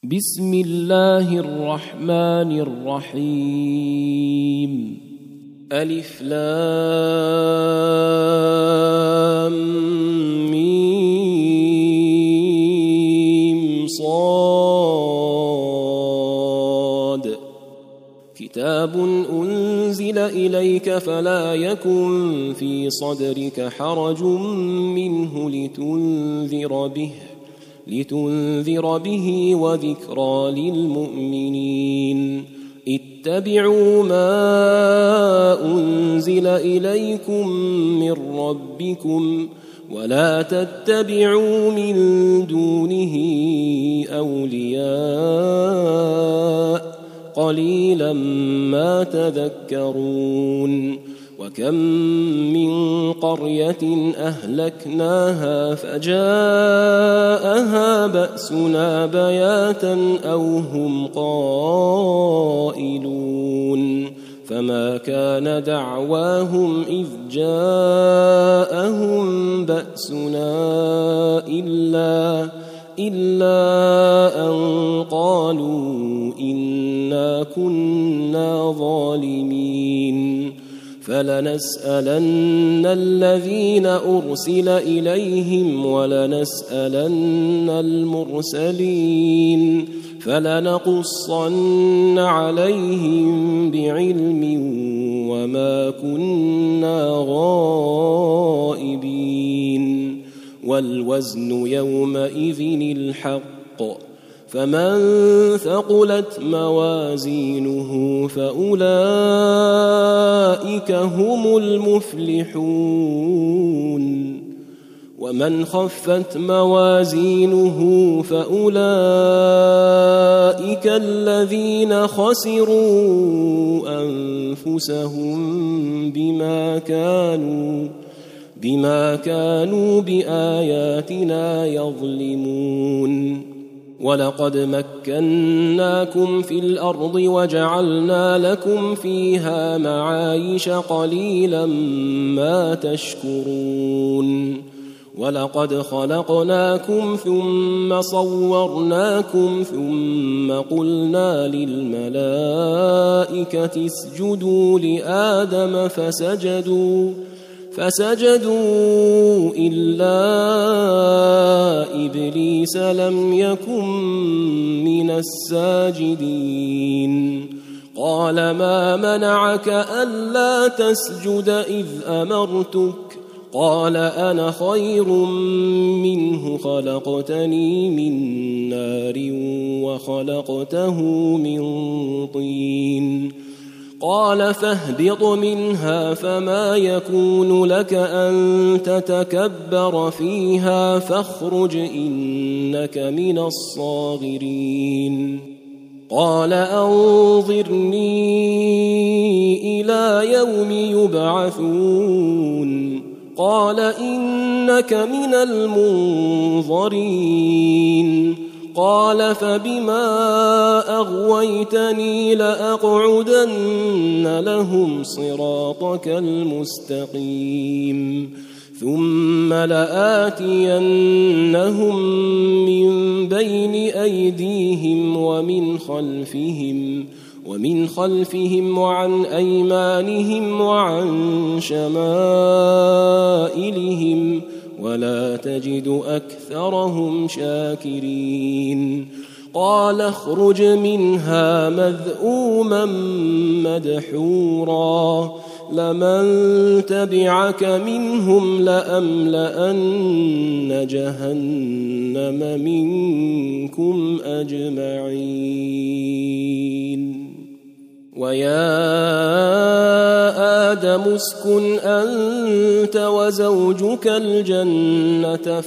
بسم الله الرحمن الرحيم. ألف لام ميم صاد. كتاب أنزل إليك فلا يكن في صدرك حرج منه لتنذر به وذكرى للمؤمنين. اتبعوا ما أنزل إليكم من ربكم ولا تتبعوا من دونه أولياء قليلا ما تذكرون. وكم من قرية أهلكناها فجاءها بأسنا بياتا أو هم قائلون. فما كان دعواهم إذ جاءهم بأسنا إلا أن قالوا إنا كنا ظالمين. فلنسألن الذين أرسل إليهم ولنسألن المرسلين فلنقصن عليهم بعلم وما كنا غائبين. والوزن يومئذ الحق فمن ثقلت موازينه فأولئك هم المفلحون. ومن خفت موازينه فأولئك الذين خسروا أنفسهم بما كانوا بآياتنا يظلمون. ولقد مكناكم في الأرض وجعلنا لكم فيها معايش قليلا ما تشكرون. ولقد خلقناكم ثم صورناكم ثم قلنا للملائكة اسجدوا لآدم فسجدوا إلا إبليس لم يكن من الساجدين. قال ما منعك ألا تسجد إذ أمرتك؟ قال أنا خير منه خلقتني من نار وخلقته من طين. قال فاهبط منها فما يكون لك أن تتكبر فيها فاخرج إنك من الصاغرين. قال أنظرني إلى يوم يبعثون. قال إنك من المنظرين. قال فبما أغويتني لأقعدن لهم صراطك المستقيم ثم لآتينهم من بين أيديهم ومن خلفهم وعن أيمانهم وعن شمائلهم ولا تجد أكثرهم شاكرين. قال اخرج منها مذءوما مدحورا لمن تبعك منهم لأملأن جهنم منكم أجمعين. ويا آدم اسكن أنت وزوجك الجنة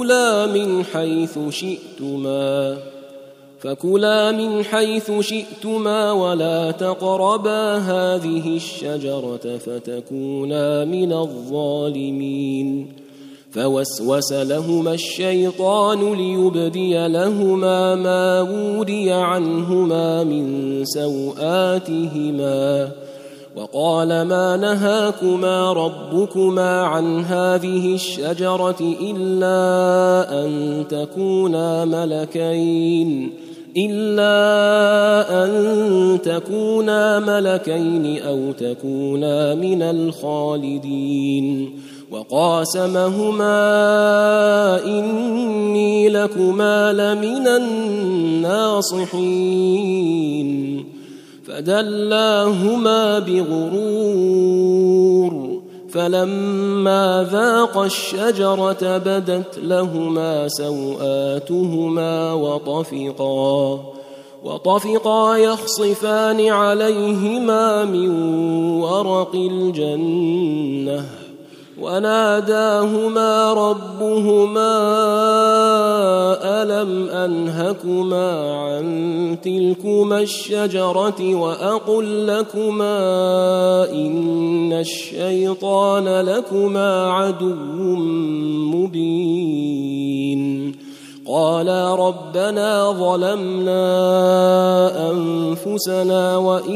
فكلا من حيث شئتما ولا تقربا هذه الشجرة فتكونا من الظالمين. فوسوس لهما الشيطان ليبدي لهما ما وري عنهما من سوآتهما وقال ما نهاكما ربكما عن هذه الشجرة إلا أن تكونا إلا أن تكونا ملكين أو تكونا من الخالدين وقاسمهما إني لكما لمن الناصحين فدلاهما بغرور فلما ذاقا الشجرة بدت لهما سوآتهما وطفقا يخصفان عليهما من ورق الجنة وناداهما ربهما ألم أنهكما عن تلكما الشجرة وأقل لكما إن الشيطان لكما عدو مبين قالا ربنا ظلمنا أنفسنا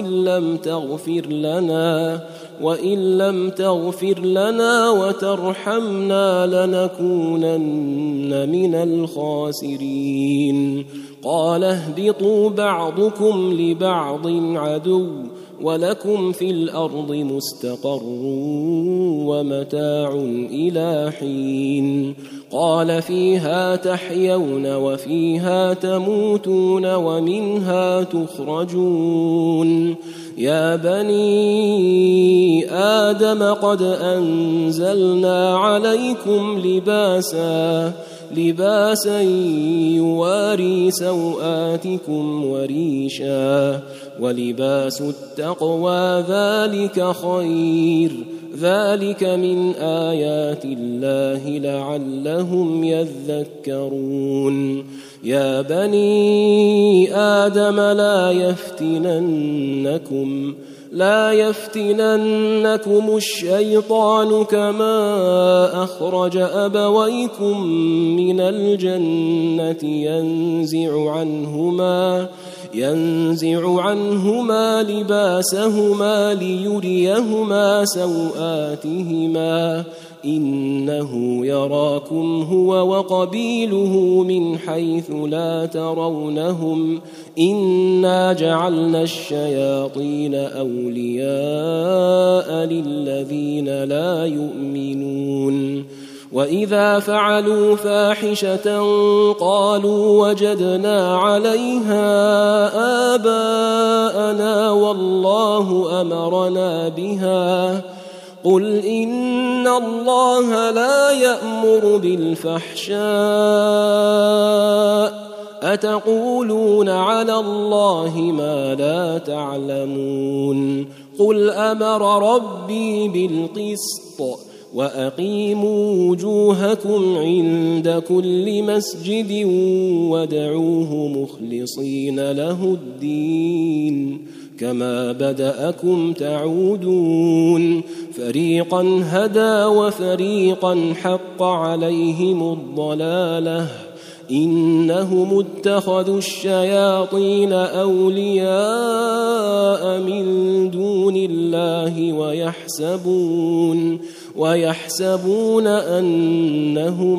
وإن لم تغفر لنا وترحمنا لنكونن من الخاسرين قال اهبطوا بعضكم لبعض عدو ولكم في الأرض مستقر ومتاع إلى حين قال فيها تحيون وفيها تموتون ومنها تخرجون يا بني آدم قد أنزلنا عليكم لباسا يواري سوآتكم وريشا ولباس التقوى ذلك خير ذلك من آيات الله لعلهم يذكرون يا بني آدم لا يفتننكم الشيطان كما أخرج أبويكم من الجنة ينزع عنهما لباسهما ليريهما سوآتهما إنه يراكم هو وقبيله من حيث لا ترونهم إنا جعلنا الشياطين أولياء للذين لا يؤمنون وإذا فعلوا فاحشة قالوا وجدنا عليها آباءنا والله أمرنا بها قل إن الله لا يأمر بالفحشاء أتقولون على الله ما لا تعلمون قل أمر ربي بالقسط وأقيموا وجوهكم عند كل مسجد وادعوه مخلصين له الدين كما بدأكم تعودون فريقا هدى وفريقا حق عليهم الضلالة إنهم اتخذوا الشياطين أولياء من دون الله ويحسبون أنهم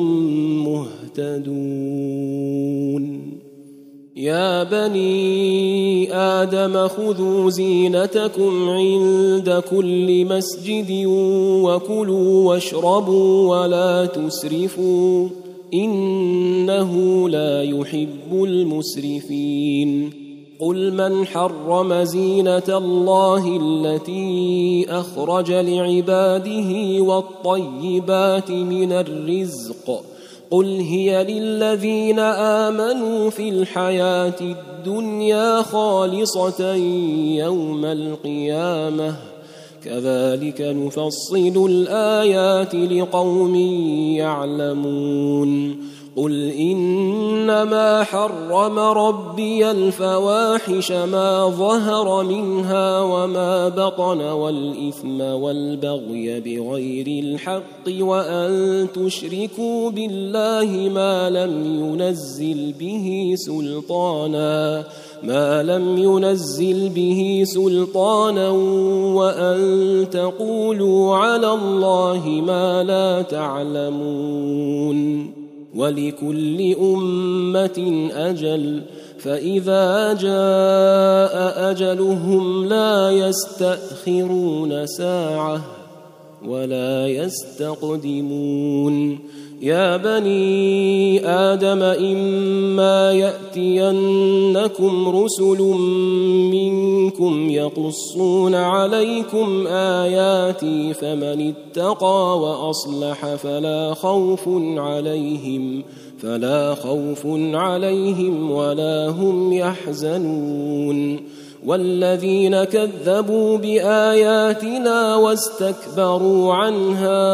مهتدون يا بني آدم خذوا زينتكم عند كل مسجد وكلوا واشربوا ولا تسرفوا إنه لا يحب المسرفين قل من حرم زينة الله التي أخرج لعباده والطيبات من الرزق قل هي للذين آمنوا في الحياة الدنيا خالصة يوم القيامة كذلك نفصل الآيات لقوم يعلمون قل إنما حرم ربي الفواحش ما ظهر منها وما بطن والإثم والبغي بغير الحق وأن تشركوا بالله ما لم ينزل به سلطانا وأن تقولوا على الله ما لا تعلمون ولكل أمة أجل فإذا جاء أجلهم لا يستأخرون ساعة ولا يستقدمون يا بني آدم إما يأتينكم رسل منكم يقصون عليكم آياتي فمن اتقى وأصلح فلا خوف عليهم ولا هم يحزنون والذين كذبوا بآياتنا واستكبروا عنها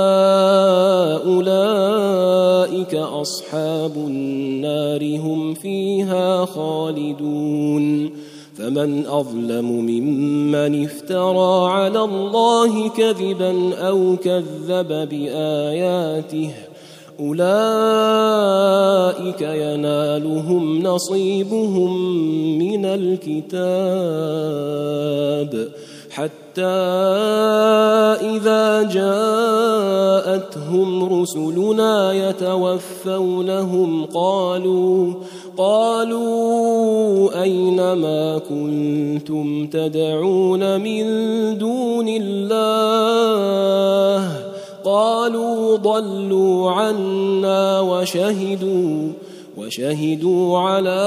أولئك أصحاب النار هم فيها خالدون فمن أظلم ممن افترى على الله كذبا أو كذب بآياته أولئك ينالهم نصيبهم من الكتاب حتى إذا جاءتهم رسلنا يتوفونهم قالوا أين ما كنتم تدعون من دون الله قالوا ضلوا عنا وشهدوا على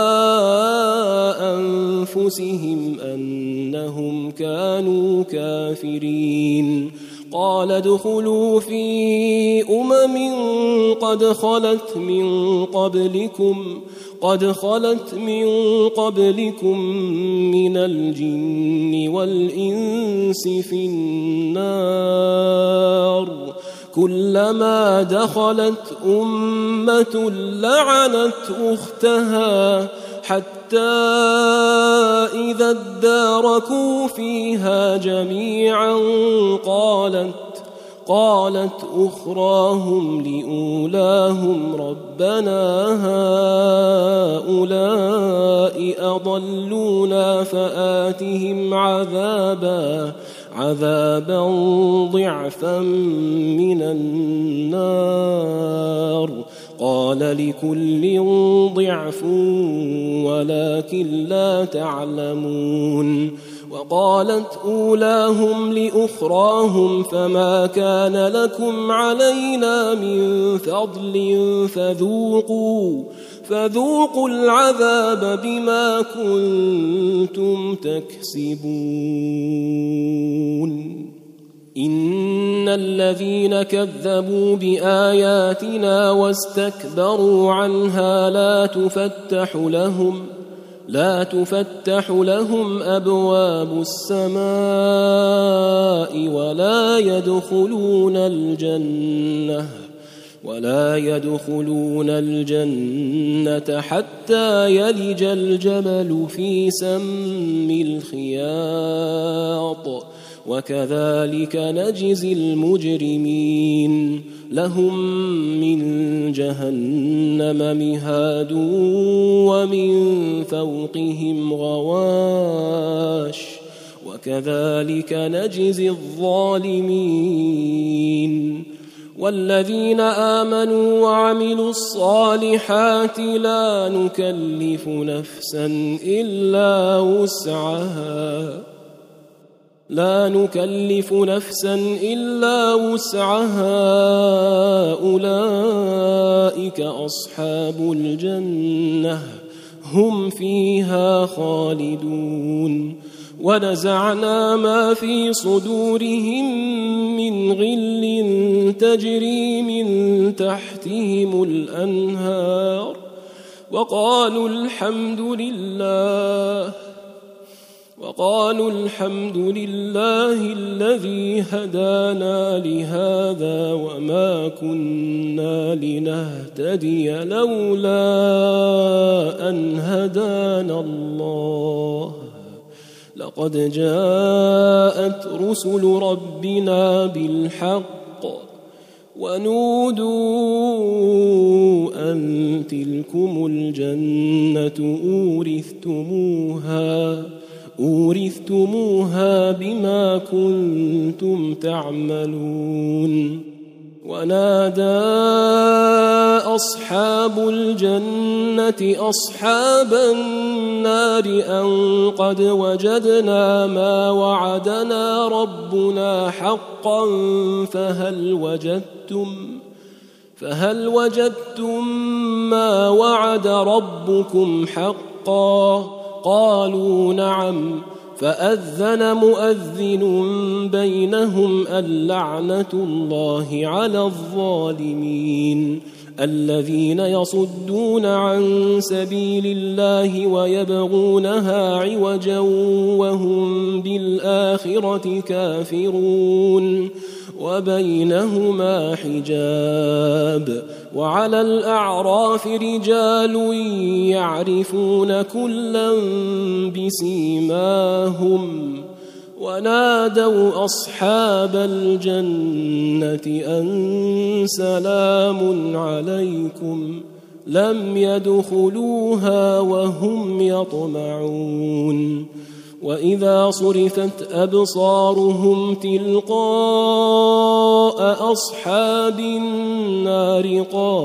أنفسهم أنهم كانوا كافرين قال ادخلوا في قد خلت من قبلكم من الجن والإنس في النار كلما دخلت أمة لعنت أختها حتى إذا اداركوا فيها جميعا قالت أخراهم لأولاهم ربنا هؤلاء أضلونا فآتهم عذابا ضعفا من النار قال لكل ضعف ولكن لا تعلمون وقالت أولاهم لأخراهم فما كان لكم علينا من فضل فذوقوا العذاب بما كنتم تكسبون إن الذين كذبوا بآياتنا واستكبروا عنها لا تفتح لهم أبواب السماء ولا يدخلون الجنة حتى يلج الجمل في سم الخياط وكذلك نجزي المجرمين لهم من جهنم مهاد ومن فوقهم غواش وكذلك نجزي الظالمين والذين آمنوا وعملوا الصالحات لا نكلف نفسا إلا وسعها أولئك أصحاب الجنة هم فيها خالدون ونزعنا ما في صدورهم من غل تجري من تحتهم الأنهار وقالوا الحمد لله الذي هدانا لهذا وما كنا لنهتدي لولا أن هدانا الله لقد جاءت رسل ربنا بالحق ونودوا أن تلكم الجنة أورثتموها بما كنتم تعملون ونادى أصحاب الجنة أصحاب النار أن قد وجدنا ما وعدنا ربنا حقا فهل وجدتم ما وعد ربكم حقا؟ قالوا نعم. فأذن مؤذن بينهم اللعنة الله على الظالمين الذين يصدون عن سبيل الله ويبغونها عوجا وهم بالآخرة كافرون وبينهما حجاب. وعلى الأعراف رجال يعرفون كلا بسيماهم ونادوا أصحاب الجنة أن سلام عليكم لم يدخلوها وهم يطمعون. وإذا صرفت أبصارهم تلقاء أصحاب النار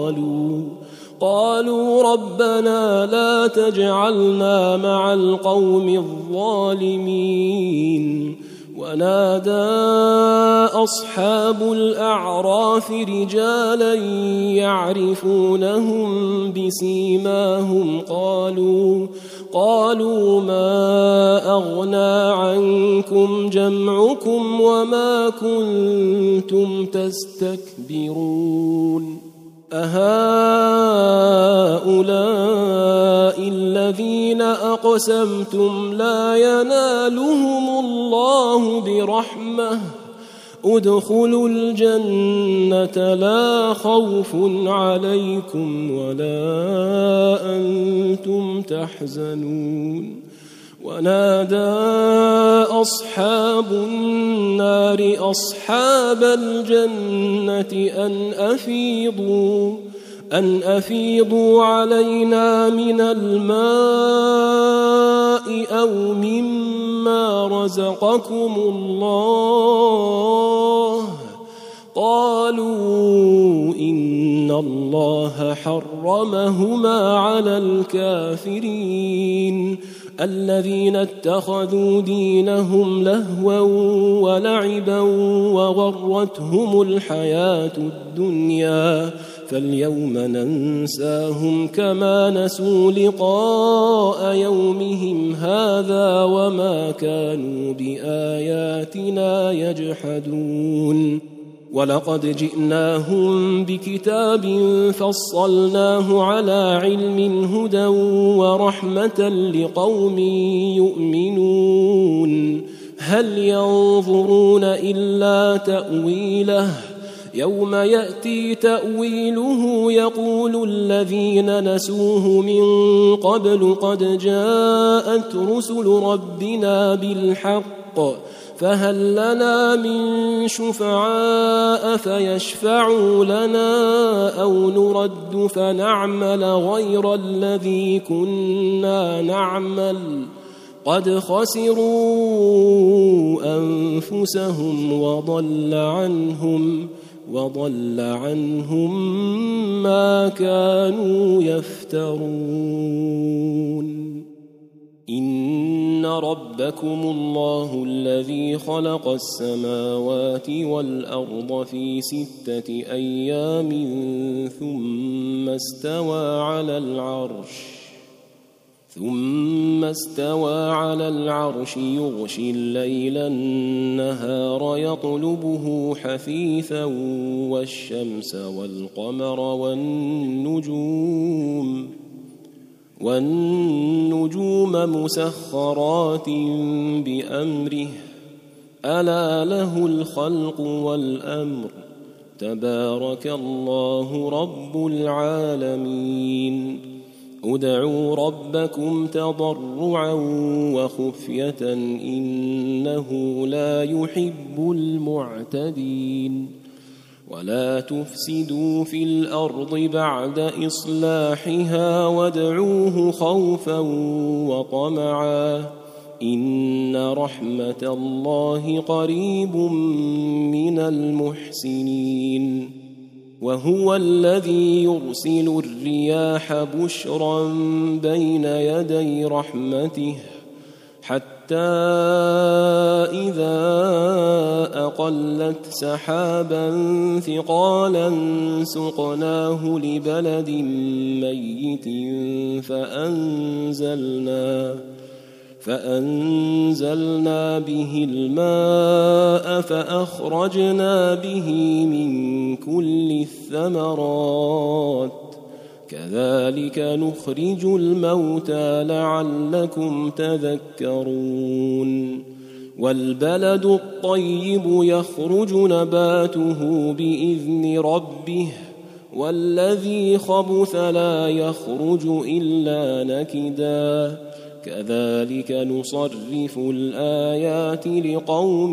قالوا ربنا لا تجعلنا مع القوم الظالمين. ونادى أصحاب الأعراف رجالا يعرفونهم بسيماهم قالوا ما أغنى عنكم جمعكم وما كنتم تستكبرون أهؤلاء الذين أقسمتم لا ينالهم الله برحمة ادخلوا الجنة لا خوف عليكم ولا أنتم تحزنون. ونادى أصحاب النار أصحاب الجنة أن أفيضوا علينا من الماء أو مما رزقكم الله. قالوا إن الله حرمهما على الكافرين الذين اتخذوا دينهم لهوا ولعبا وغرتهم الحياة الدنيا فاليوم ننساهم كما نسوا لقاء يومهم هذا وما كانوا بآياتنا يجحدون. ولقد جئناهم بكتاب فصلناه على علم هدى ورحمة لقوم يؤمنون. هل ينظرون إلا تأويله يوم يأتي تأويله يقول الذين نسوه من قبل قد جاءت رسل ربنا بالحق فهل لنا من شفعاء فيشفعوا لنا أو نرد فنعمل غير الذي كنا نعمل قد خسروا أنفسهم وضل عنهم ما كانوا يفترون. إن ربكم الله الذي خلق السماوات والأرض في 6 أيام ثم استوى على العرش يغشي الليل النهار يطلبه حثيثا والشمس والقمر والنجوم مسخرات بأمره ألا له الخلق والأمر تبارك الله رب العالمين. ادعوا ربكم تضرعا وخفية إنه لا يحب المعتدين. ولا تفسدوا في الأرض بعد إصلاحها وادعوه خوفا وطمعا إن رحمة الله قريب من المحسنين. وهو الذي يرسل الرياح بشرا بين يدي رحمته حتى إذا أقلت سحابا ثقالا سقناه لبلد ميت فأنزلنا به الماء فأخرجنا به من كل الثمرات كذلك نخرج الموتى لعلكم تذكرون والبلد الطيب يخرج نباته بإذن ربه والذي خبث لا يخرج إلا نكدا كذلك نصرف الآيات لقوم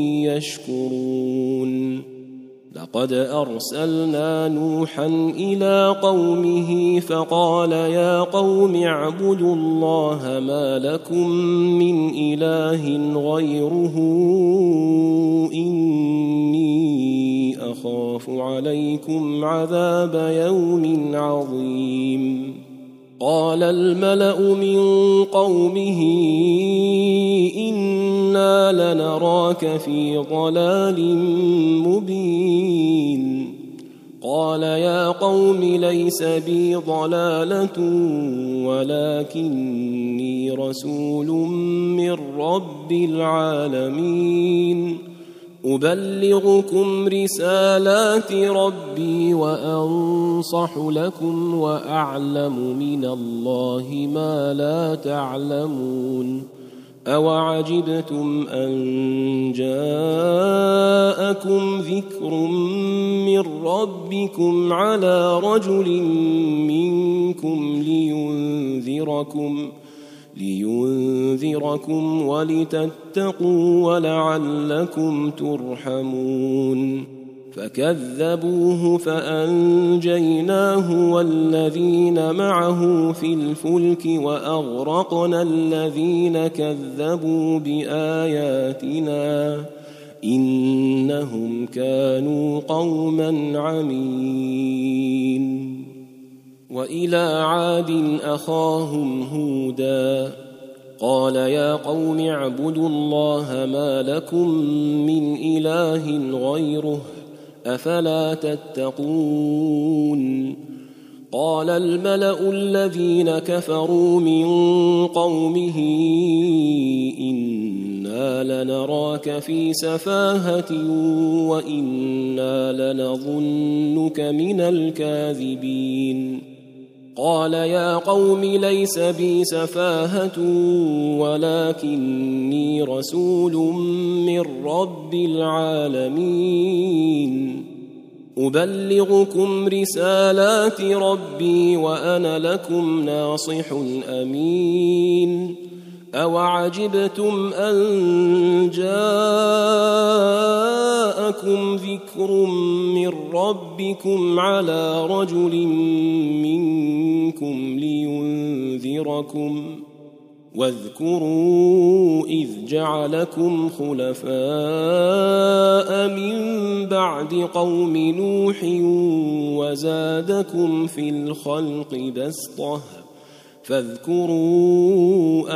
يشكرون لقد أرسلنا نوحا إلى قومه فقال يا قوم اعبدوا الله ما لكم من إله غيره إني أخاف عليكم عذاب يوم عظيم قال الملأ من قومه إنا لنراك في ضلال مبين قال يا قوم ليس بي ضلالة ولكني رسول من رب العالمين أبلغكم رسالات ربي وأنصح لكم وأعلم من الله ما لا تعلمون أوعجبتم أن جاءكم ذكر من ربكم على رجل منكم لينذركم ولتتقوا ولعلكم ترحمون فكذبوه فأنجيناه والذين معه في الفلك وأغرقنا الذين كذبوا بآياتنا إنهم كانوا قوما عمين وإلى عاد أخاهم هودا قال يا قوم اعبدوا الله ما لكم من إله غيره أفلا تتقون قال الملأ الذين كفروا من قومه إنا لنراك في سفاهة وإنا لنظنك من الكاذبين قال يا قوم ليس بي سفاهة ولكني رسول من رب العالمين أبلغكم رسالات ربي وأنا لكم ناصح أمين أوعجبتم أن جاءكم ذكر من ربكم على رجل منكم لينذركم واذكروا إذ جعلكم خلفاء من بعد قوم نوح وزادكم في الخلق بسطة فاذكروا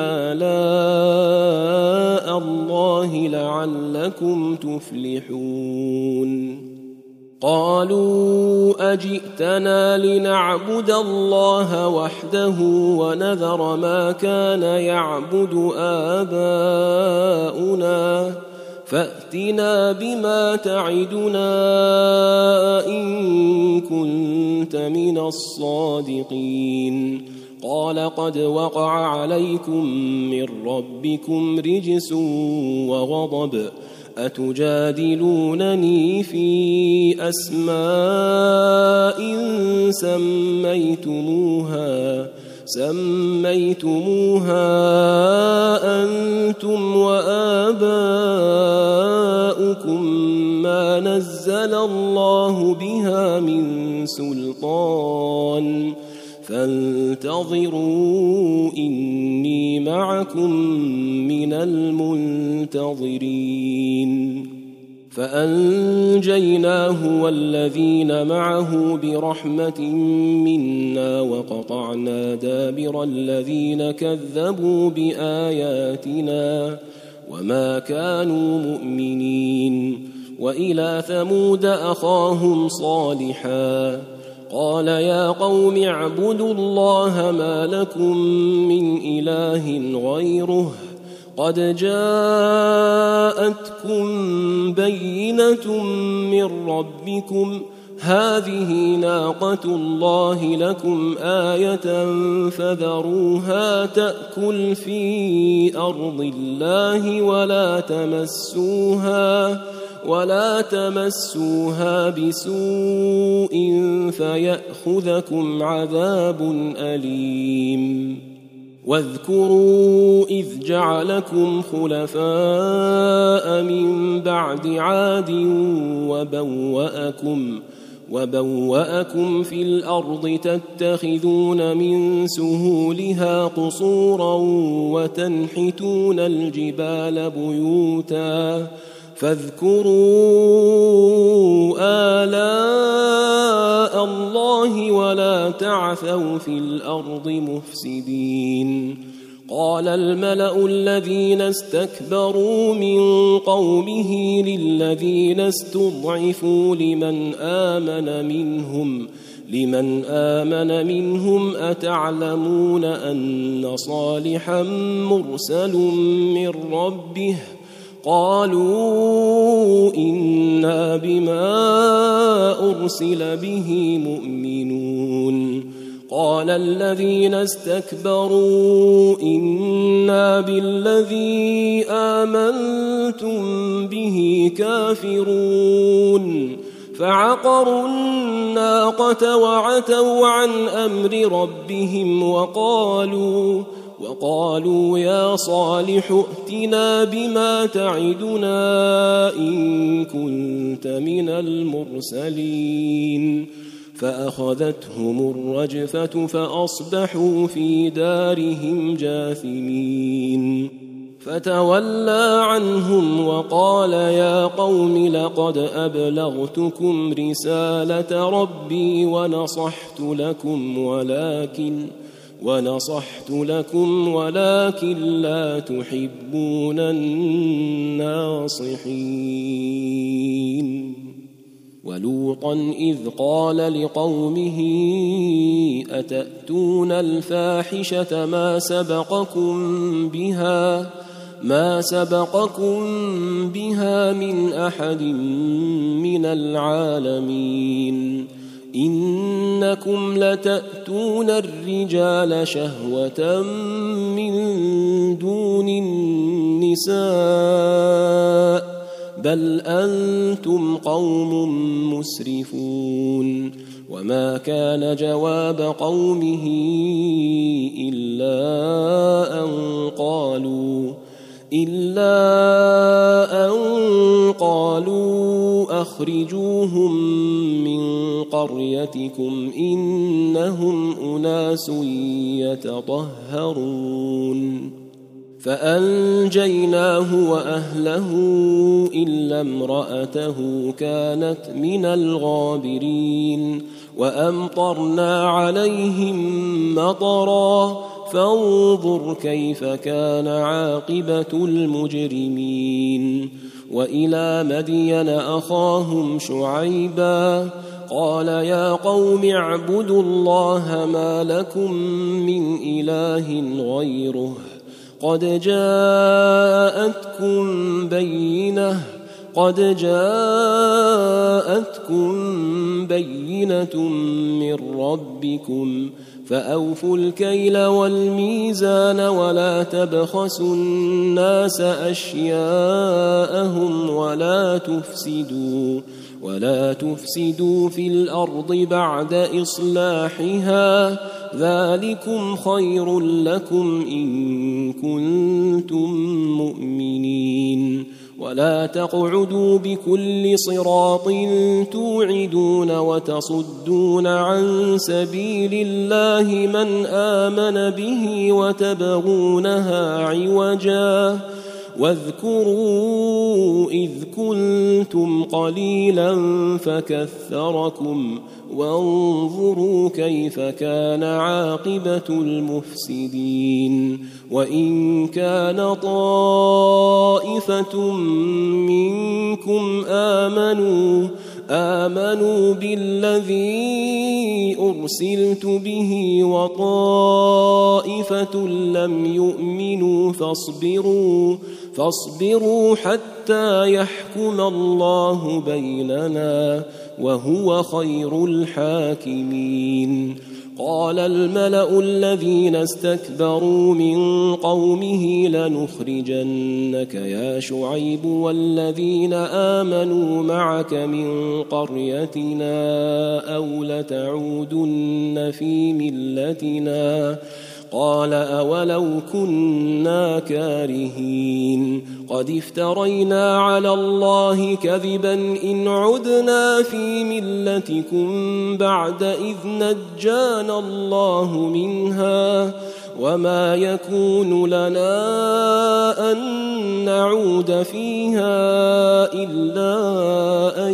آلاء الله لعلكم تفلحون قالوا أجئتنا لنعبد الله وحده ونذر ما كان يعبد آباؤنا فأتنا بما تعدنا إن كنت من الصادقين قال قد وقع عليكم من ربكم رجس وغضب أتجادلونني في أسماء سميتموها أنتم وآباؤكم ما نزل الله بها من سلطان فانتظروا إني معكم من المنتظرين فأنجيناه والذين معه برحمة منا وقطعنا دابر الذين كذبوا بآياتنا وما كانوا مؤمنين. وإلى ثمود أخاهم صالحا قال يا قوم اعبدوا الله ما لكم من إله غيره قد جاءتكم بينة من ربكم هذه ناقة الله لكم آية فذروها تأكل في أرض الله ولا تمسوها بسوء فيأخذكم عذاب أليم. واذكروا إذ جعلكم خلفاء من بعد عاد وبوأكم في الأرض تتخذون من سهولها قصورا وتنحتون الجبال بيوتا فاذكروا آلاء الله ولا تعثوا في الأرض مفسدين. قال الملأ الذين استكبروا من قومه للذين استضعفوا لمن آمن منهم أتعلمون أن صالحا مرسل من ربه قالوا إنا بما أرسل به مؤمنون. قال الذين استكبروا إنا بالذي آمنتم به كافرون فعقروا الناقة وعتوا عن أمر ربهم وقالوا يا صالح ائتنا بما تعدنا إن كنت من المرسلين. فأخذتهم الرجفة فأصبحوا في دارهم جاثمين. فتولى عنهم وقال يا قوم لقد أبلغتكم رسالة ربي ونصحت لكم ولكن لا تحبون الناصحين. ولوطا إذ قال لقومه أتأتون الفاحشة ما سبقكم بها من أحد من العالمين إنكم لتأتون الرجال شهوة من دون النساء بل أنتم قوم مسرفون. وما كان جواب قومه إلا أن قالوا أخرجوهم من قريتكم إنهم أناس يتطهرون. فأنجيناه وأهله إلا امرأته كانت من الغابرين. وأمطرنا عليهم مطرا فانظر كيف كان عاقبة المجرمين. وإلى مدين أخاهم شعيبا قال يا قوم اعبدوا الله ما لكم من إله غيره قد جاءتكم بينة من ربكم فأوفوا الكيل والميزان ولا تبخسوا الناس أشياءهم ولا تفسدوا في الأرض بعد إصلاحها ذلكم خير لكم إن كنتم مؤمنين. ولا تقعدوا بكل صراط توعدون وتصدون عن سبيل الله من آمن به واذكروا إذ كنتم قليلا فكثركم وانظروا كيف كان عاقبة المفسدين وإن كان طائفة منكم آمنوا بالذي أرسلت به وطائفة لم يؤمنوا فاصبروا حتى يحكم الله بيننا وهو خير الحاكمين. قال الملأ الذين استكبروا من قومه لنخرجنك يا شعيب والذين آمنوا معك من قريتنا أو لتعودن في ملتنا قال أولو كنا كارهين قد افترينا على الله كذبا إن عدنا في ملتكم بعد إذ نجانا الله منها وما يكون لنا أن نعود فيها إلا أن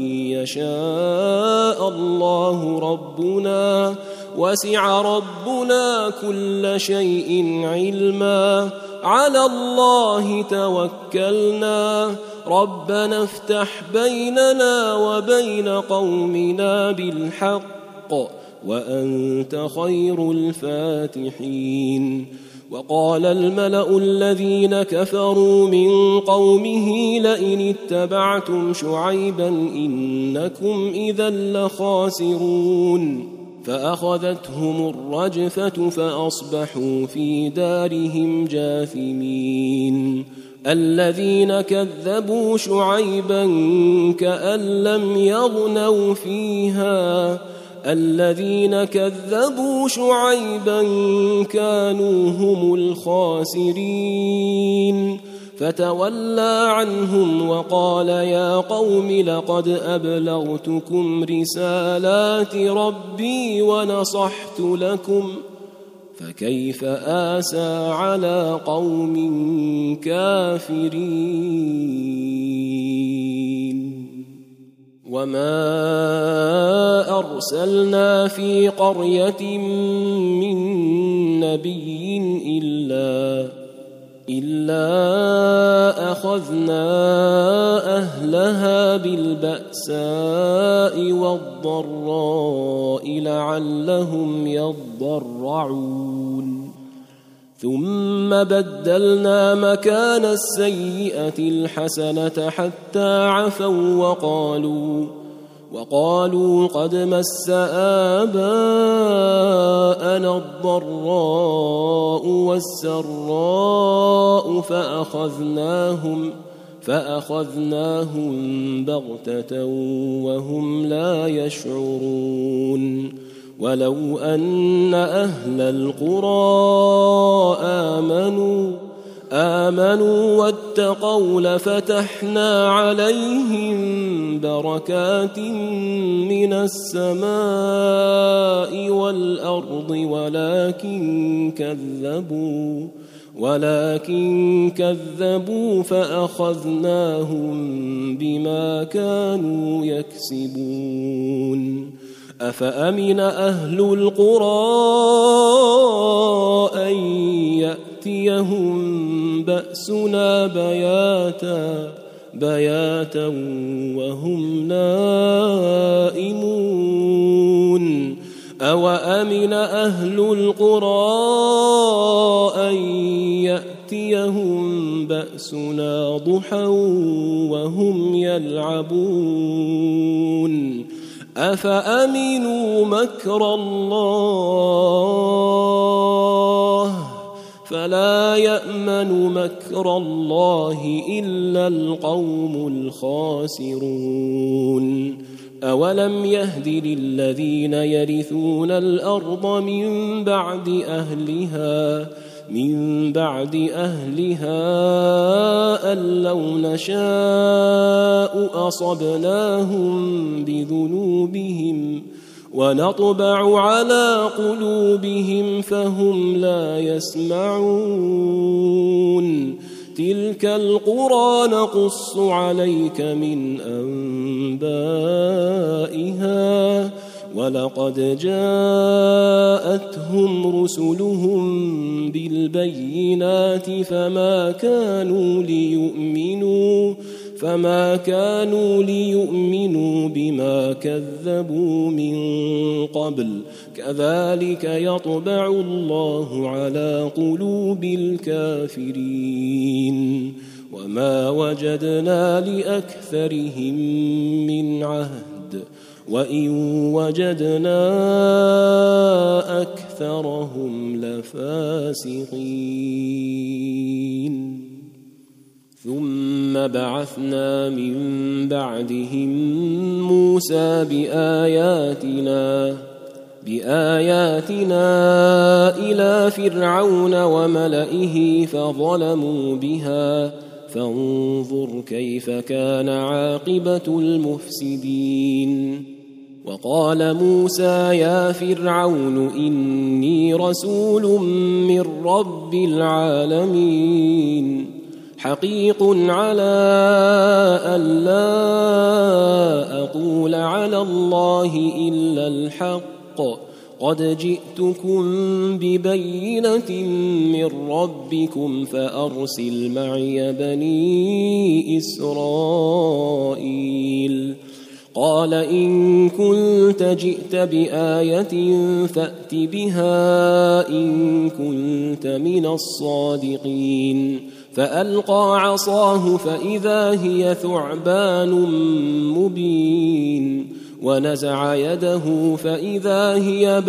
يشاء الله ربنا وسع ربنا كل شيء علما على الله توكلنا ربنا افتح بيننا وبين قومنا بالحق وأنت خير الفاتحين. وقال الملأ الذين كفروا من قومه لئن اتبعتم شعيبا إنكم إذا لخاسرون فأخذتهم الرجفة فأصبحوا في دارهم جاثمين. الذين كذبوا شعيبا كأن لم يغنوا فيها الذين كذبوا شعيبا كانوا هم الخاسرين فتولى عنهم وقال يا قوم لقد أبلغتكم رسالات ربي ونصحت لكم فكيف آسى على قوم كافرين. وما أرسلنا في قرية من نبي إلا أخذنا أهلها بالبأساء والضراء لعلهم يضرعون ثم بدلنا مكان السيئة الحسنة حتى عفوا وقالوا قد مس آباءنا الضراء والسراء فأخذناهم بغتة وهم لا يشعرون. ولو أن أهل القرى آمنوا واتقوا لفتحنا عليهم بركات من السماء والأرض ولكن كذبوا فأخذناهم بما كانوا يكسبون. أفأمن أهل القرى أن يأتيهم بأسنا بياتا وهم نائمون أوأمن أهل القرى أن يأتيهم بأسنا ضحى وهم يلعبون أفأمنوا مكر الله فلا يأمن مكر الله إلا القوم الخاسرون. أولم يهد للذين يرثون الأرض من بعد أهلها أن لو نشاء أصبناهم بذنوبهم ونطبع على قلوبهم فهم لا يسمعون تلك القرى نقص عليك من أنبائها ولقد جاءتهم رسلهم بالبينات فما كانوا ليؤمنوا بما كذبوا من قبل كذلك يطبع الله على قلوب الكافرين وما وجدنا لأكثرهم من عهد وإن وجدنا أكثرهم لفاسقين ثم بعثنا من بعدهم موسى بآياتنا إلى فرعون وملئه فظلموا بها فانظر كيف كان عاقبة المفسدين وقال موسى يا فرعون إني رسول من رب العالمين حقيق على ألا أقول على الله إلا الحق قد جئتكم ببينة من ربكم فأرسل معي بني إسرائيل قال إن كنت جئت بآية فأت بها إن كنت من الصادقين فألقى عصاه فإذا هي ثعبان مبين ونزع يده فإذا هي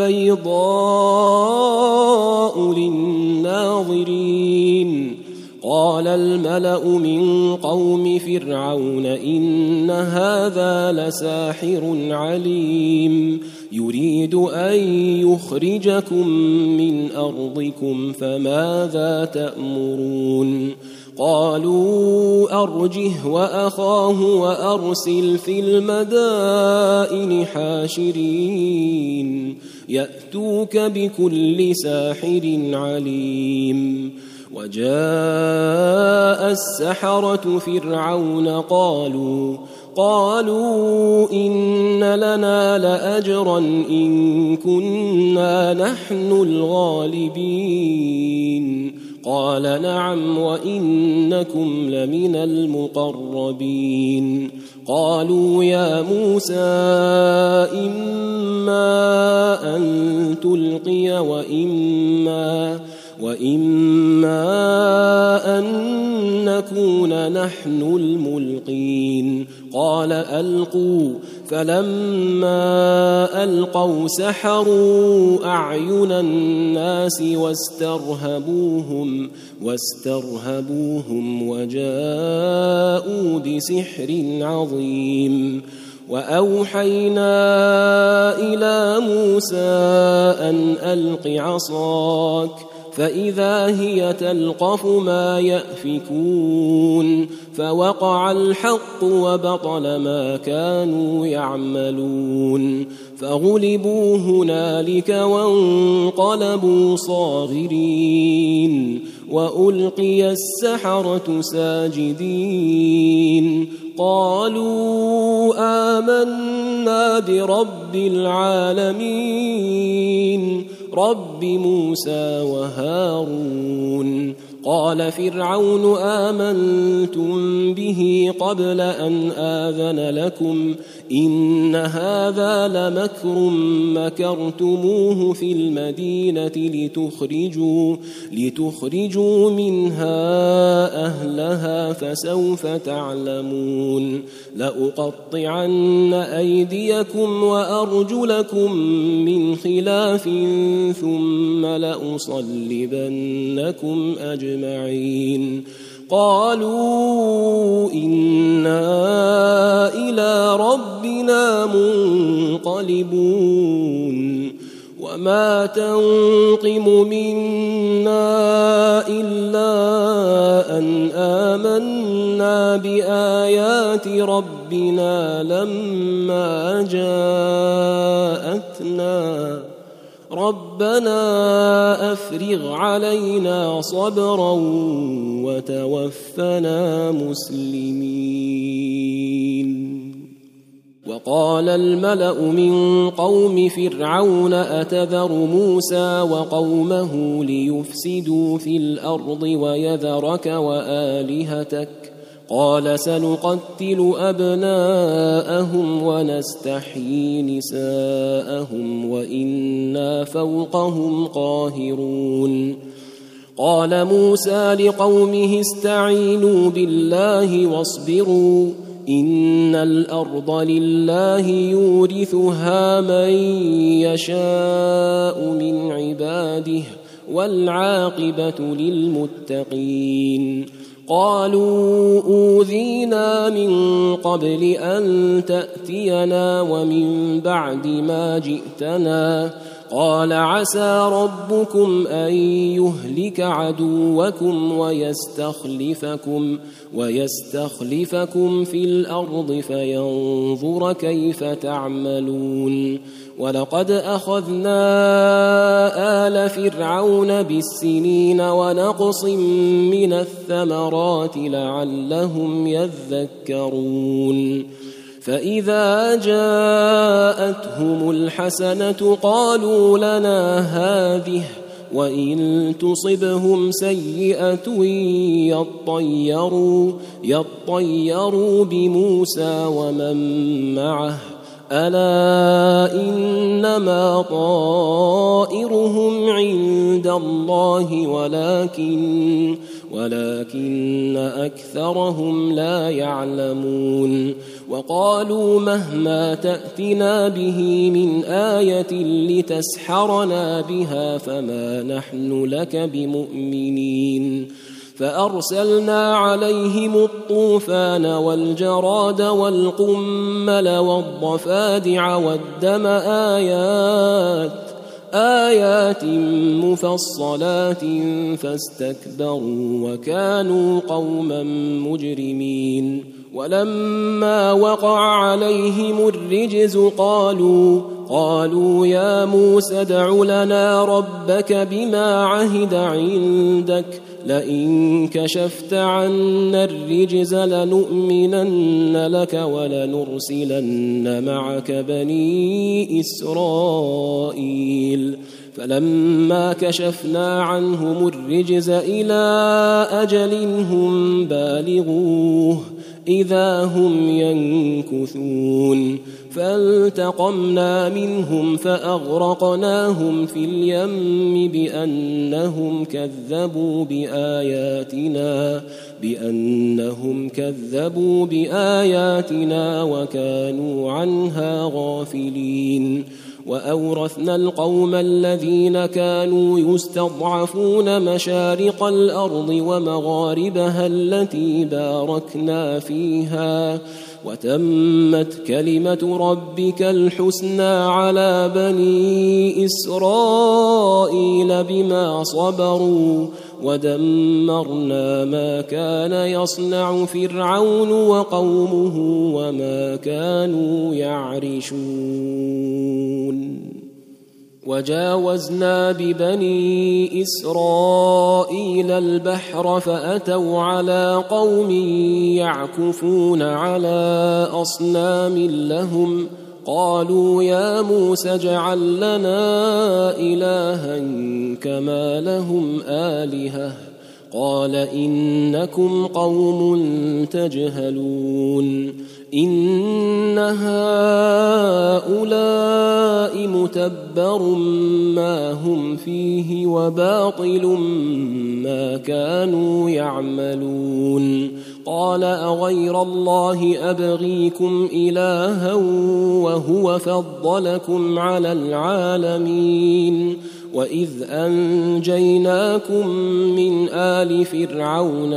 بيضاء للناظرين قال الملأ من قوم فرعون إن هذا لساحر عليم يريد أن يخرجكم من أرضكم فماذا تأمرون قالوا أرجه وأخاه وأرسل في المدائن حاشرين يأتوك بكل ساحر عليم وجاء السحرة فرعون قالوا إن لنا لأجرا إن كنا نحن الغالبين قال نعم وإنكم لمن المقربين قالوا يا موسى إما أن تلقي وإما أن نكون نحن الملقين قال ألقوا فلما ألقوا سحروا أعين الناس واسترهبوهم وجاءوا بسحر عظيم وأوحينا إلى موسى أن ألق عصاك فإذا هي تلقف ما يأفكون فوقع الحق وبطل ما كانوا يعملون فغلبوا هنالك وانقلبوا صاغرين وألقي السحرة ساجدين قالوا آمنا برب العالمين رب موسى وهارون قال فرعون آمنتم به قبل أن آذن لكم إن هذا لمكر مكرتموه في المدينة لتخرجوا منها أهلها فسوف تعلمون لأقطعن أيديكم وأرجلكم من خلاف ثم لأصلبنكم أجمعين قالوا إنا إلى ربنا منقلبون وما تنقم منا إلا أن آمنا بآيات ربنا لما جاءتنا ربنا أفرغ علينا صبرا وتوفنا مسلمين. وقال الملأ من قوم فرعون أتذر موسى وقومه ليفسدوا في الأرض ويذرك وآلهتك قال سنقتل أبناءهم ونستحيي نساءهم وإنا فوقهم قاهرون. قال موسى لقومه استعينوا بالله واصبروا إن الأرض لله يورثها من يشاء من عباده والعاقبة للمتقين. قالوا أوذينا من قبل أن تأتينا ومن بعد ما جئتنا قال عسى ربكم أن يهلك عدوكم ويستخلفكم في الأرض فينظر كيف تعملون. ولقد أخذنا آل فرعون بالسنين ونقص من الثمرات لعلهم يذكرون. فإذا جاءتهم الحسنة قالوا لنا هذه وإن تصبهم سيئة يطيروا بموسى ومن معه ألا إنما طائرهم عند الله ولكن أكثرهم لا يعلمون. وقالوا مهما تأتنا به من آية لتسحرنا بها فما نحن لك بمؤمنين. فأرسلنا عليهم الطوفان والجراد والقمل والضفادع والدم آيات مفصلات فاستكبروا وكانوا قوما مجرمين. ولما وقع عليهم الرجز قالوا يا موسى ادع لنا ربك بما عهد عندك لئن كشفت عنا الرجز لنؤمنن لك ولنرسلن معك بني إسرائيل. فلما كشفنا عنهم الرجز إلى أجل هم بالغوه إذا هم ينكثون. فالتقمنا منهم فأغرقناهم في اليم بأنهم كذبوا بآياتنا وكانوا عنها غافلين. وأورثنا القوم الذين كانوا يستضعفون مشارق الأرض ومغاربها التي باركنا فيها وتمت كلمة ربك الحسنى على بني إسرائيل بما صبروا ودمرنا ما كان يصنع فرعون وقومه وما كانوا يعرشون. وجاوزنا ببني إسرائيل البحر فأتوا على قوم يعكفون على أصنام لهم قالوا يا موسى اجعل لنا إلها كما لهم آلهة قال إنكم قوم تجهلون. إن هؤلاء متبر ما هم فيه وباطل ما كانوا يعملون. قال أغير الله أبغيكم إلها وهو فضلكم على العالمين وإذ أنجيناكم من آل فرعون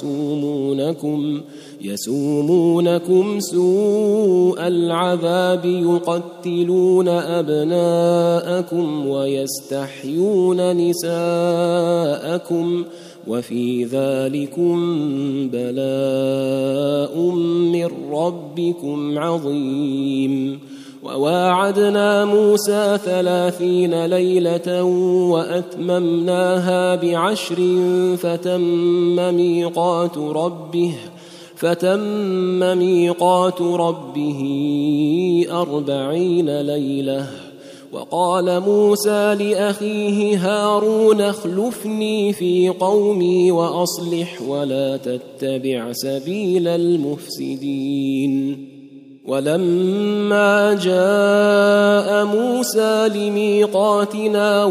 يسومونكم سوء العذاب يقتلون أبناءكم ويستحيون نساءكم وفي ذلكم بلاء من ربكم عظيم. وواعدنا موسى 30 ليلة وأتممناها ب10 فتم ميقات ربه 40 ليلة. وقال موسى لأخيه هارون اخلفني في قومي وأصلح ولا تتبع سبيل المفسدين. ولما جاء موسى لميقاتنا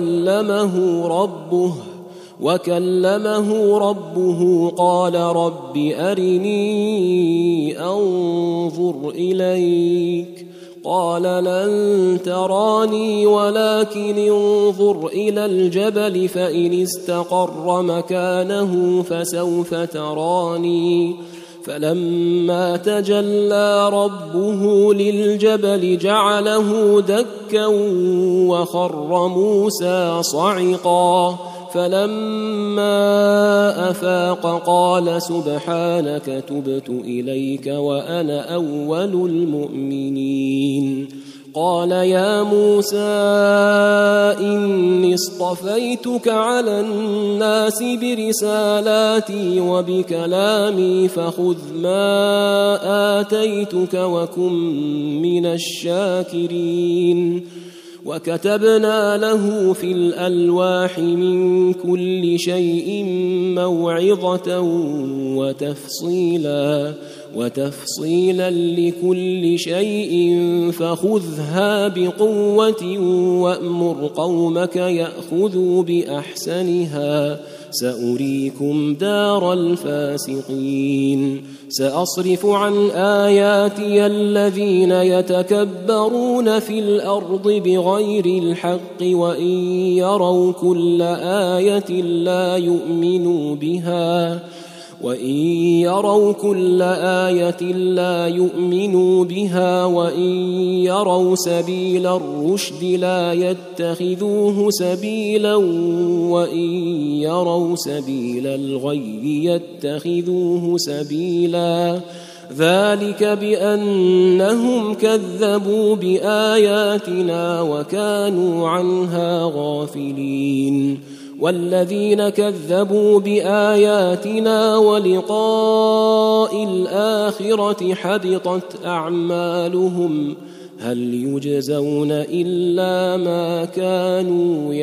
وكلمه ربه قال رب أرني أنظر إليك قال لن تراني ولكن انظر إلى الجبل فإن استقر مكانه فسوف تراني. فلما تجلى ربه للجبل جعله دكا وخر موسى صعقا. فلما أفاق قال سبحانك تبت إليك وأنا أول المؤمنين. قال يا موسى إني اصطفيتك على الناس برسالاتي وبكلامي فخذ ما آتيتك وكن من الشاكرين. وكتبنا له في الألواح من كل شيء موعظة وتفصيلا لكل شيء فخذها بقوة وأمر قومك يأخذوا بأحسنها سأريكم دار الفاسقين. سأصرف عن آياتي الذين يتكبرون في الأرض بغير الحق وإن يروا كل آية لا يؤمنوا بها وإن يروا سبيل الرشد لا يتخذوه سبيلا وإن يروا سبيل الغي يتخذوه سبيلا. ذلك بأنهم كذبوا بآياتنا وكانوا عنها غافلين. والذين كذبوا بآياتنا ولقاء الآخرة حبطت أعمالهم هل يجزون إلا ما كانوا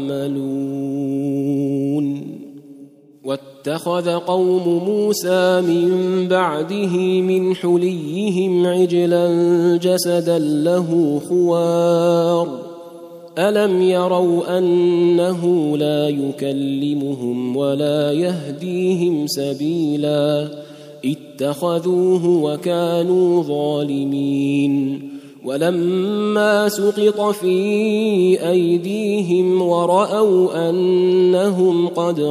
يعملون. واتخذ قوم موسى من بعده من حليهم عجلا جسدا له خوار ألم يروا أنه لا يكلمهم ولا يهديهم سبيلا اتخذوه وكانوا ظالمين. ولما سقط في أيديهم ورأوا أنهم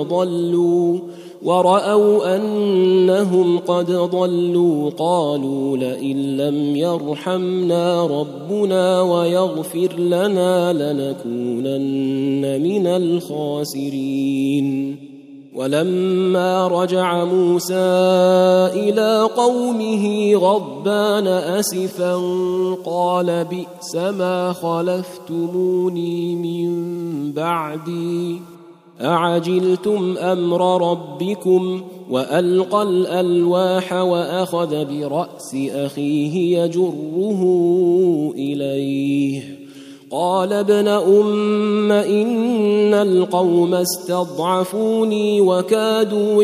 قد ضلوا قالوا لئن لم يرحمنا ربنا ويغفر لنا لنكونن من الخاسرين. ولما رجع موسى إلى قومه غضبان أسفا قال بئس ما خلفتموني من بعدي أعجلتم أمر ربكم. وألقى الألواح وأخذ برأس أخيه يجره إليه قال ابن أم إن القوم استضعفوني وكادوا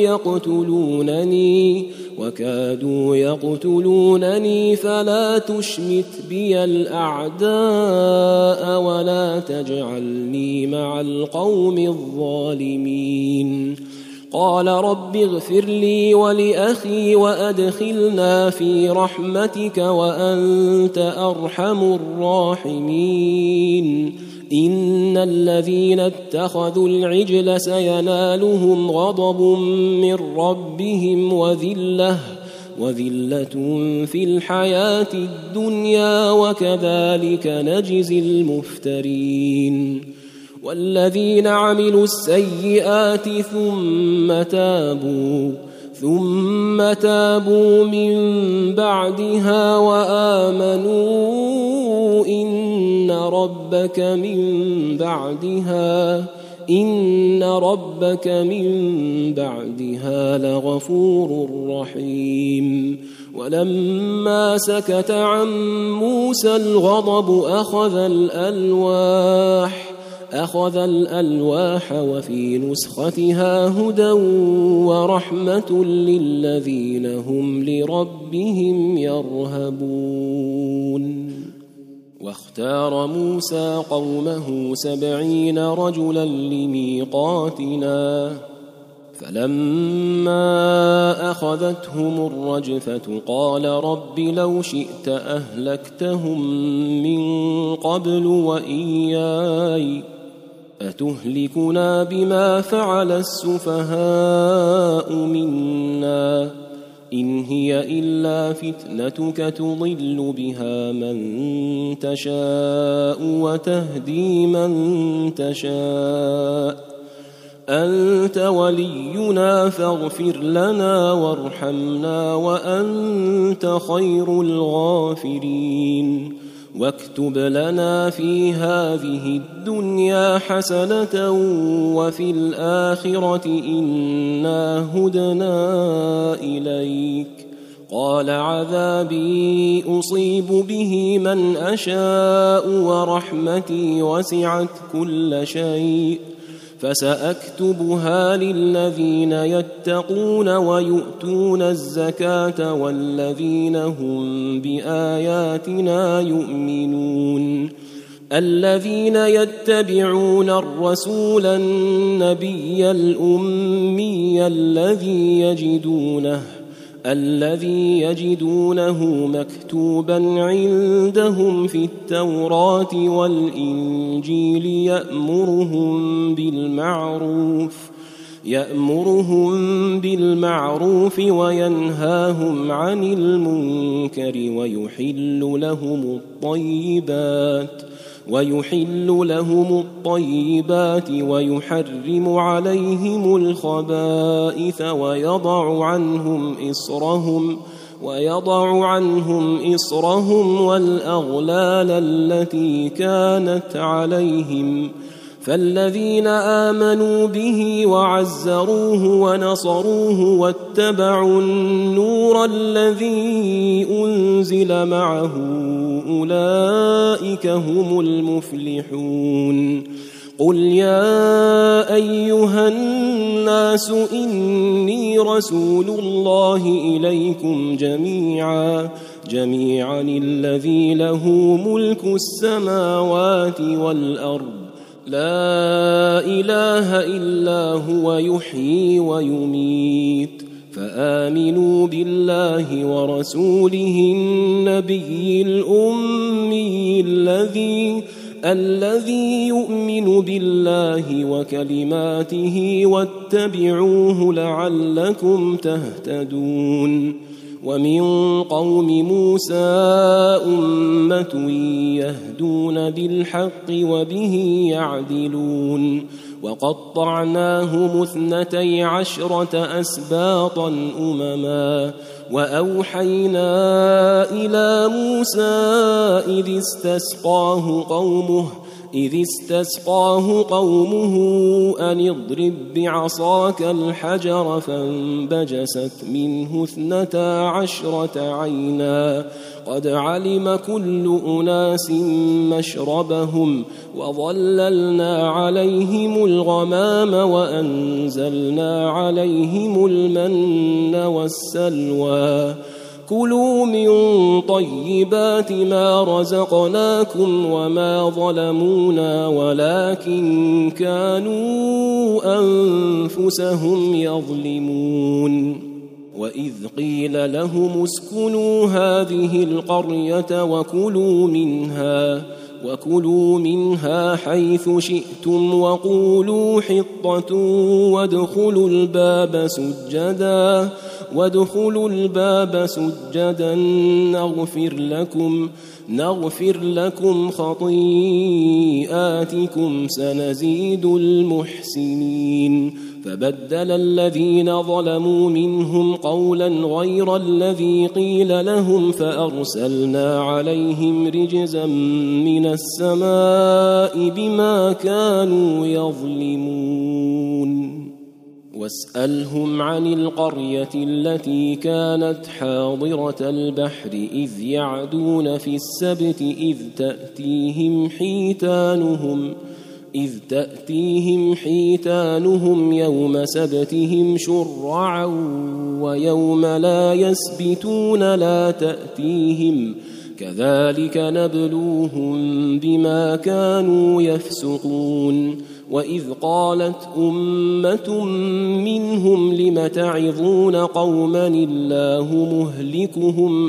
يقتلونني فلا تشمت بي الأعداء ولا تجعلني مع القوم الظالمين. قال رب اغفر لي ولأخي وأدخلنا في رحمتك وأنت أرحم الراحمين. إن الذين اتخذوا العجل سينالهم غضب من ربهم وذلة في الحياة الدنيا وكذلك نجزي المفترين. والذين عملوا السيئات ثم تابوا من بعدها وآمنوا إن ربك من بعدها لغفور رحيم. ولما سكت عن موسى الغضب أخذ الألواح وفي نسختها هدى ورحمة للذين هم لربهم يرهبون. واختار موسى قومه 70 رجلا لميقاتنا، فلما أخذتهم الرجفة قال رب لو شئت أهلكتهم من قبل وإياي أتهلكنا بما فعل السفهاء منا إن هي إلا فتنتك تضل بها من تشاء وتهدي من تشاء أنت ولينا فاغفر لنا وارحمنا وأنت خير الغافرين. واكتب لنا في هذه الدنيا حسنة وفي الآخرة إنا هدنا إليك. قال عذابي أصيب به من أشاء ورحمتي وسعت كل شيء فسأكتبها للذين يتقون ويؤتون الزكاة والذين هم بآياتنا يؤمنون. الذين يتبعون الرسول النبي الأمي الذي يجدونه مكتوبا عندهم في التوراة والإنجيل يأمرهم بالمعروف وينهاهم عن المنكر ويحل لهم الطيبات ويحرم عليهم الخبائث ويضع عنهم إصرهم والأغلال التي كانت عليهم. فالذين آمنوا به وعزروه ونصروه واتبعوا النور الذي أنزل معه أولئك هم المفلحون. قل يا أيها الناس إني رسول الله إليكم جميعا الذي له ملك السماوات والأرض لا إله إلا هو يحيي ويميت. فآمنوا بالله ورسوله النبي الأمي الذي يؤمن بالله وكلماته واتبعوه لعلكم تهتدون. ومن قوم موسى أمة يهدون بالحق وبه يعدلون. وقطعناهم 12 أسباطا أمما وأوحينا إلى موسى إذ استسقاه قومه أن اضرب بعصاك الحجر فانبجست منه 12 عينا قد علم كل أناس مشربهم وظللنا عليهم الغمام وأنزلنا عليهم المن والسلوى كلوا من طيبات ما رزقناكم وما ظلمونا ولكن كانوا أنفسهم يظلمون. وإذ قيل لهم اسكنوا هذه القرية وكلوا منها حيث شئتم وقولوا حطة وادخلوا الباب سجدا نغفر لكم خطيئاتكم سنزيد المحسنين. فبدل الذين ظلموا منهم قولا غير الذي قيل لهم فأرسلنا عليهم رجزا من السماء بما كانوا يظلمون واسألهم عن القرية التي كانت حاضرة البحر إذ يعدون في السبت إذ تأتيهم حيتانهم يوم سبتهم شرعا ويوم لا يسبتون لا تأتيهم كذلك نبلوهم بما كانوا يفسقون وإذ قالت أمة منهم لم تعظون قوما الله مهلكهم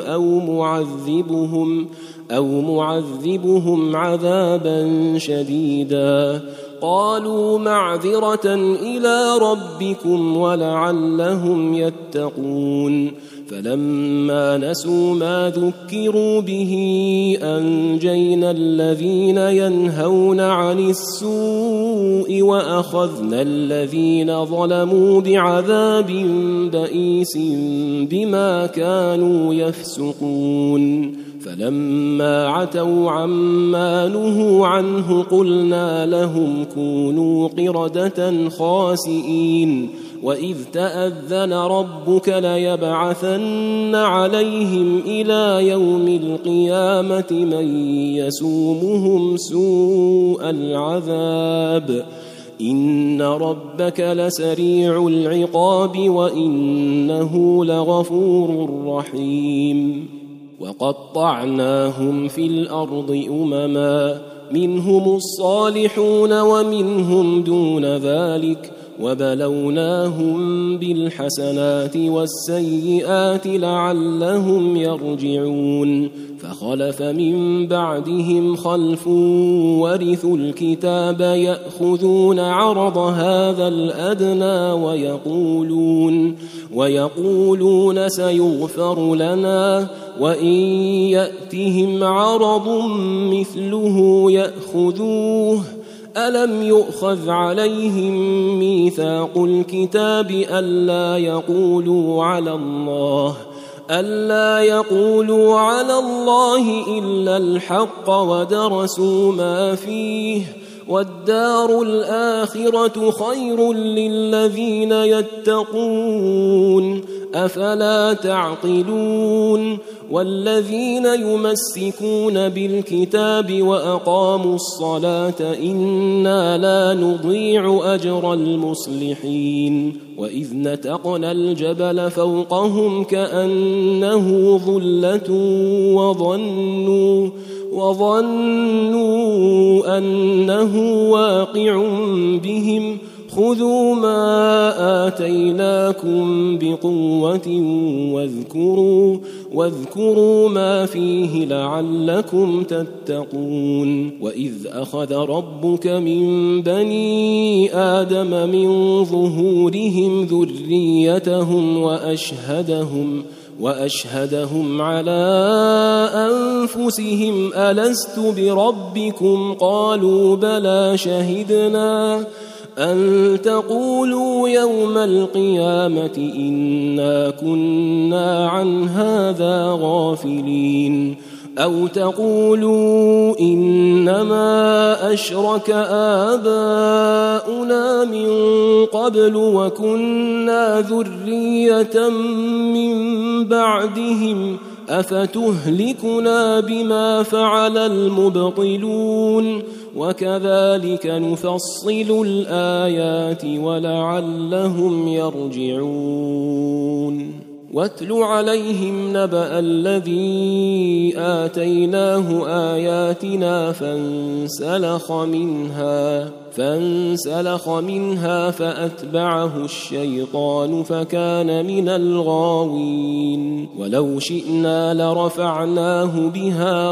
أو معذبهم عذابا شديدا قالوا معذرة إلى ربكم ولعلهم يتقون فلما نسوا ما ذكروا به أنجينا الذين ينهون عن السوء وأخذنا الذين ظلموا بعذاب بئيس بما كانوا يفسقون فلما عتوا عما نهوا عنه قلنا لهم كونوا قردة خاسئين وإذ تأذن ربك ليبعثن عليهم إلى يوم القيامة من يسومهم سوء العذاب إن ربك لسريع العقاب وإنه لغفور رحيم وقطعناهم في الأرض أمما منهم الصالحون ومنهم دون ذلك وبلوناهم بالحسنات والسيئات لعلهم يرجعون فخلف من بعدهم خلف ورثوا الكتاب يأخذون عرض هذا الأدنى ويقولون سيغفر لنا وإن يأتهم عرض مثله يأخذوه ألم يؤخذ عليهم ميثاق الكتاب ألا يقولوا على الله إلا الحق ودرسوا ما فيه والدار الآخرة خير للذين يتقون أفلا تعقلون والذين يمسكون بالكتاب وأقاموا الصلاة إنا لا نضيع أجر المصلحين وإذ نتقنا الجبل فوقهم كأنه ظلة وظنوا أنه واقع بهم خذوا ما آتيناكم بقوة واذكروا ما فيه لعلكم تتقون وإذ أخذ ربك من بني آدم من ظهورهم ذريتهم وأشهدهم على أنفسهم ألست بربكم قالوا بلى شهدنا أن تقولوا يوم القيامة إنا كنا عن هذا غافلين أو تقولوا إنما أشرك آباؤنا من قبل وكنا ذرية من بعدهم أفتهلكنا بما فعل المبطلون وكذلك نفصل الآيات ولعلهم يرجعون واتل عليهم نبأ الذي آتيناه آياتنا فانسلخ منها فأتبعه الشيطان فكان من الغاوين ولو شئنا لرفعناه بها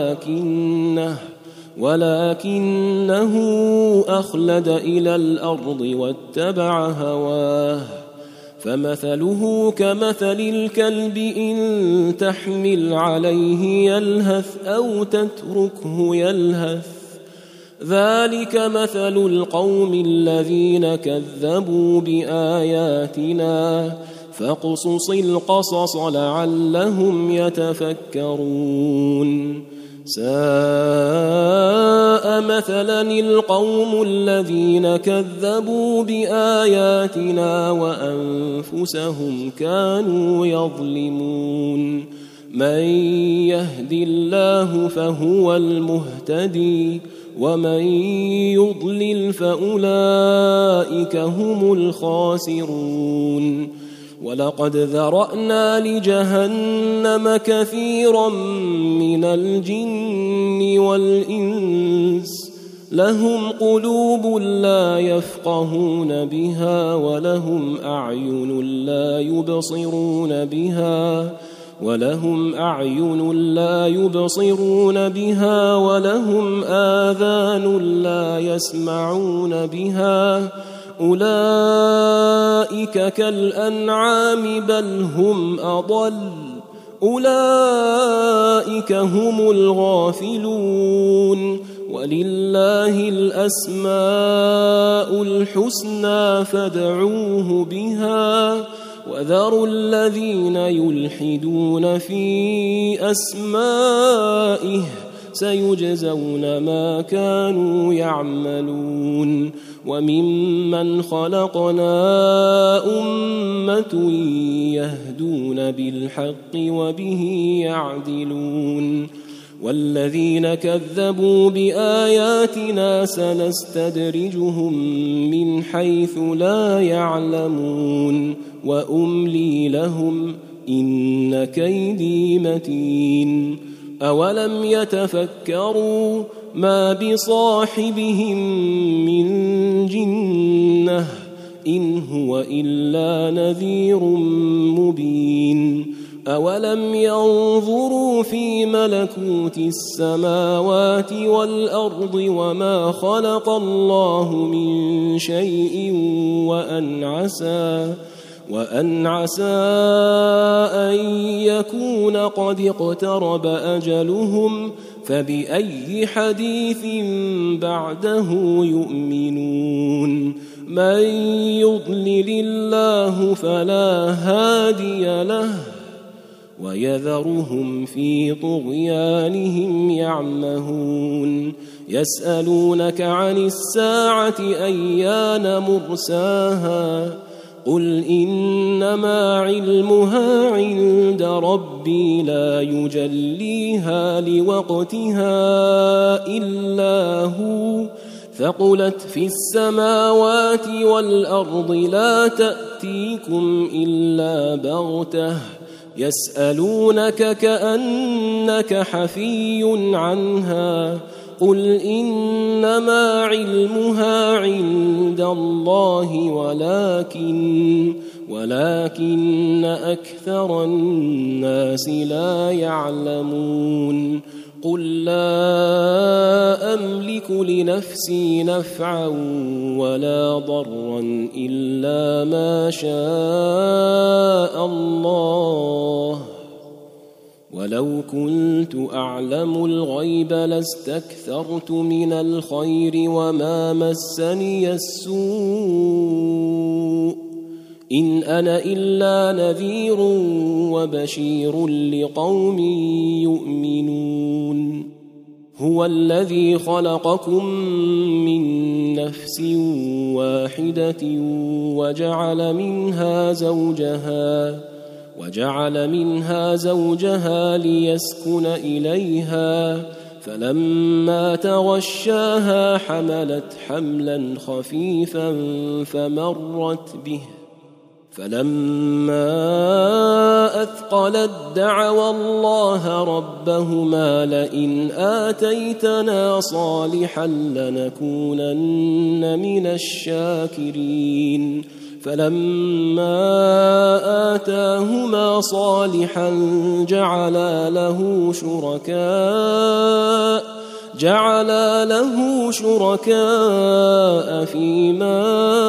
ولكنه أخلد إلى الأرض واتبع هواه فمثله كمثل الكلب إن تحمل عليه يلهث أو تتركه يلهث ذلك مثل القوم الذين كذبوا بآياتنا فاقصص القصص لعلهم يتفكرون ساء مثلا القوم الذين كذبوا بآياتنا وأنفسهم كانوا يظلمون من يهد الله فهو المهتدي ومن يضلل فأولئك هم الخاسرون ولقد ذرأنا لجهنم كثيرا من الجن والإنس لهم قلوب لا يفقهون بها ولهم أعين لا يبصرون بها ولهم آذان لا يسمعون بها أولئك كالأنعام بل هم أضل أولئك هم الغافلون ولله الأسماء الحسنى فادعوه بها وذروا الذين يلحدون في أسمائه سيجزون ما كانوا يعملون وممن خلقنا أمة يهدون بالحق وبه يعدلون والذين كذبوا بآياتنا سنستدرجهم من حيث لا يعلمون وأملي لهم إن كيدي متين أولم يتفكروا ما بصاحبهم من جنة إن هو إلا نذير مبين أولم ينظروا في ملكوت السماوات والأرض وما خلق الله من شيء وأن عسى أن يكون قد اقترب أجلهم فبأي حديث بعده يؤمنون من يضلل الله فلا هادي له ويذرهم في طغيانهم يعمهون يسألونك عن الساعة أيان مرساها قل إنما علمها عند ربي لا يجليها لوقتها إلا هو ثقلت في السماوات والأرض لا تأتيكم إلا بغتة يسألونك كأنك حفي عنها قل إنما علمها عند الله ولكن أكثر الناس لا يعلمون قل لا أملك لنفسي نفعا ولا ضرا إلا ما شاء الله ولو كنت أعلم الغيب لاستكثرت من الخير وما مسني السوء إن أنا إلا نذير وبشير لقوم يؤمنون هو الذي خلقكم من نفس واحدة وجعل منها زوجها ليسكن إليها فلما تغشاها حملت حملا خفيفا فمرت به فلما أثقلت دعوا الله ربهما لئن آتيتنا صالحا لنكونن من الشاكرين فلما آتاهما صالحا جعلا له شركاء فيما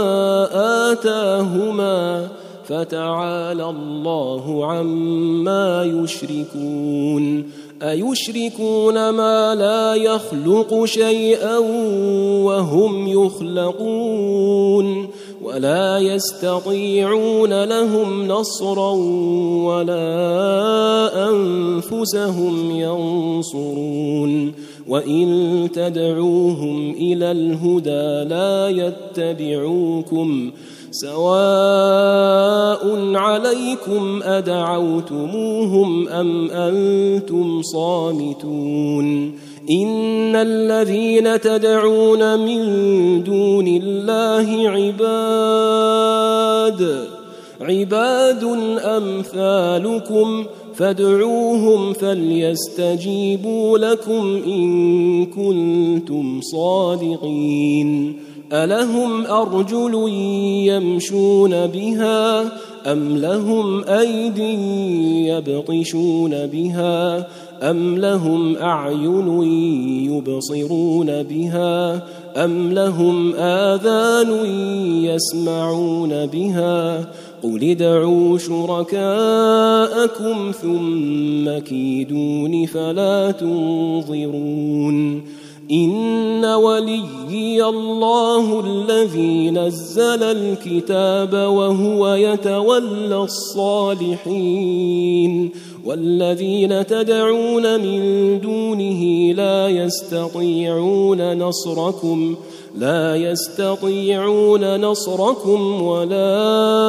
آتاهما فتعالى الله عما يشركون أيشركون ما لا يخلق شيئا وهم يخلقون ولا يستطيعون لهم نصرا ولا أنفسهم ينصرون وإن تدعوهم إلى الهدى لا يتبعوكم سواء عليكم أدعوتموهم أم أنتم صامتون إن الذين تدعون من دون الله عباد أمثالكم فادعوهم فليستجيبوا لكم إن كنتم صادقين ألهم أرجل يمشون بها أم لهم أيد يبطشون بها أم لهم أعين يبصرون بها أم لهم آذان يسمعون بها قل ادعوا شركاءكم ثم كيدون فلا تنظرون إن وليي الله الذي نزل الكتاب وهو يتولى الصالحين والذين تدعون من دونه لا يستطيعون نصركم ولا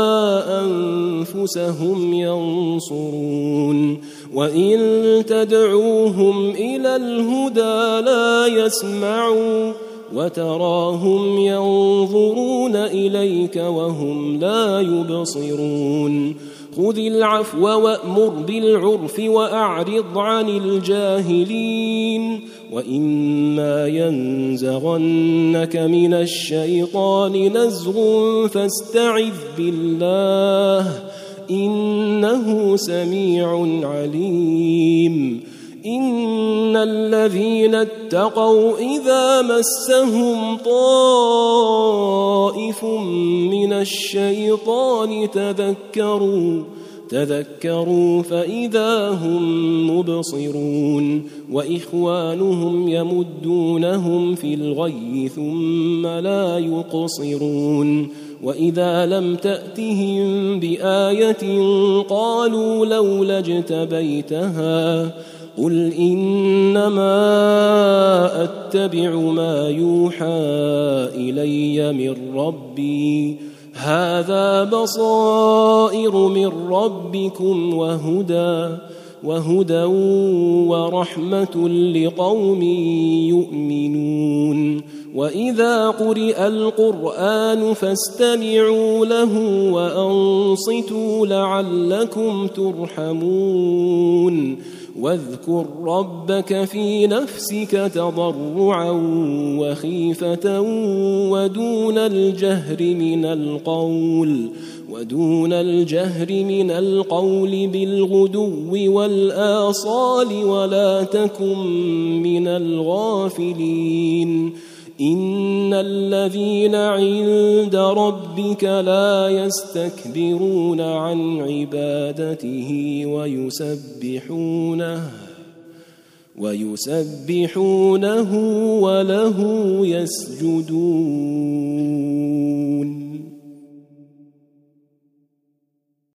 أنفسهم ينصرون وإن تدعوهم إلى الهدى لا يسمعوا وتراهم ينظرون إليك وهم لا يبصرون خذ العفو وأمر بالعرف وأعرض عن الجاهلين وإما ينزغنك من الشيطان نزغ فاستعذ بالله إنه سميع عليم إن الذين اتقوا إذا مسهم طائف من الشيطان تذكروا فإذا هم مبصرون وإخوانهم يمدونهم في الغي ثم لا يقصرون وإذا لم تأتهم بآية قالوا لولا اجتبيتها قل إنما أتبع ما يوحى إلي من ربي هذا بصائر من ربكم وهدى ورحمة لقوم يؤمنون وإذا قرئ القرآن فاستمعوا له وأنصتوا لعلكم ترحمون واذكر ربك في نفسك تضرعا وخيفة ودون الجهر من القول بالغدو والآصال ولا تكن من الغافلين إن الذين عند ربك لا يستكبرون عن عبادته ويسبحونه وله يسجدون